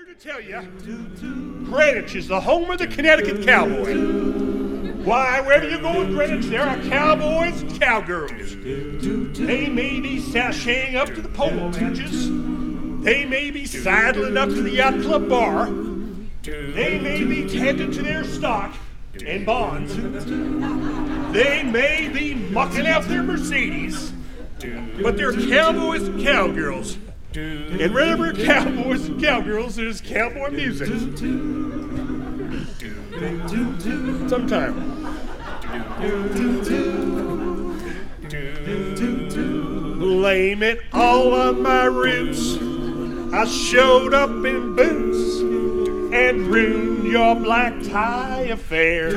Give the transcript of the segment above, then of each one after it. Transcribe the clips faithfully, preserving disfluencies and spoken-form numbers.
to tell you, Greenwich is the home of the Connecticut cowboy. Why, wherever you go in Greenwich, there are cowboys and cowgirls. They may be sashaying up to the polo matches. They may be saddling up to the yacht club bar. They may be tending to their stock and bonds. They may be mucking out their Mercedes. But they're cowboys and cowgirls. And wherever cowboys and cowgirls, there's cowboy music. Sometime. Blame it all on my roots. I showed up in boots and ruined your black tie affair.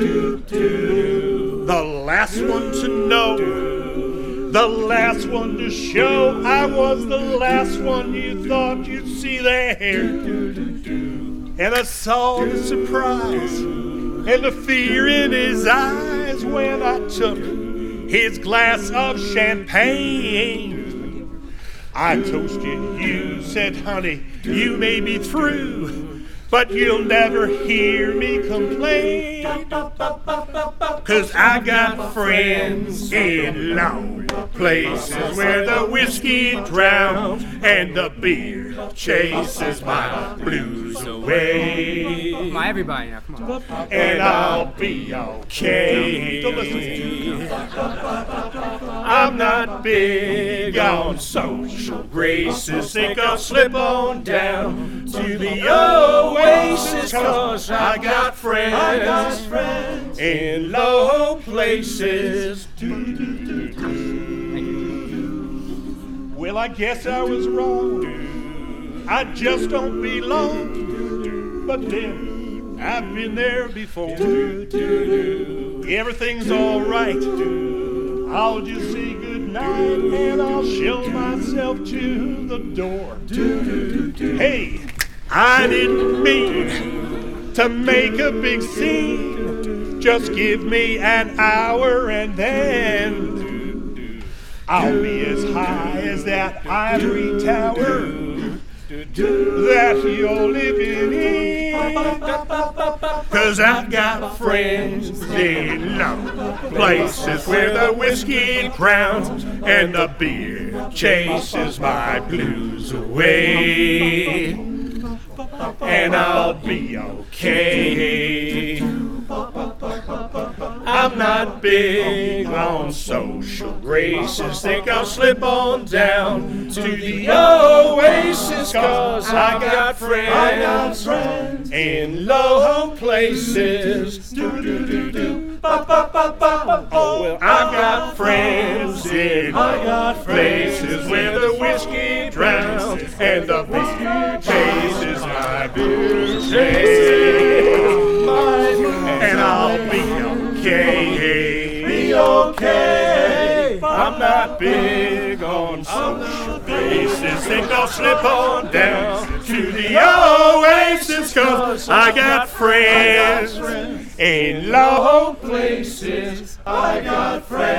The last one to know, the last one to show, I was the last one you thought you'd see there. And I saw the surprise and the fear in his eyes when I took his glass of champagne. I toasted you, said, honey, you may be through, but you'll never hear me complain. Cause I got friends in low places where the whiskey drowns and the beer chases my blues away. Come on, everybody now, come on. And I'll be okay. Don't listen. I'm not big on social graces. Think I'll slip on down to the Oasis, cause I got friends, I got friends in low places. Well, I guess I was wrong. I just don't belong. But then I've been there before. Everything's all right. I'll just say goodnight and I'll show myself to the door. Hey, I didn't mean to make a big scene. Just give me an hour and then I'll be as high as that ivory tower that you're living in. Cause I've got friends in low places where the whiskey drowns and the beer chases my blues away. And I'll be okay. I'm not big on social graces. Think I'll slip on down to the Oasis, cause I got friends, I got friends in low places. Oh, well, I've got friends in low places where the whiskey drowns and the beer chases my blues. And I'll be okay, be okay. I'm not big on social graces. Think I'll slip on down to the Oasis, cause I got friends in low places. I got friends.